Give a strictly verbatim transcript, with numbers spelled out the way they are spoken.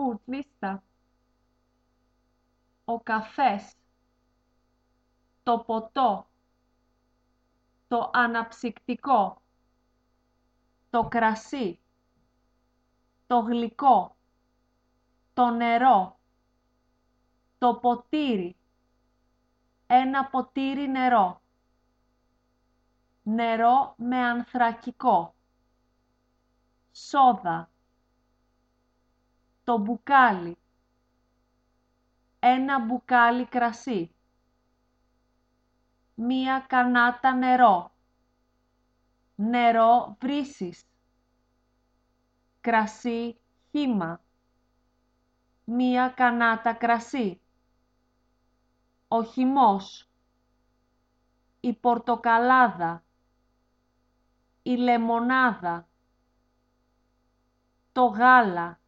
Gut, λίστα. Ο καφές, το ποτό, το αναψυκτικό, το κρασί, το γλυκό, το νερό, το ποτήρι, ένα ποτήρι νερό, νερό με ανθρακικό, σόδα, το μπουκάλι, ένα μπουκάλι κρασί, μία κανάτα νερό, νερό βρύσης, κρασί χύμα, μία κανάτα κρασί, ο χυμός, η πορτοκαλάδα, η λεμονάδα, το γάλα,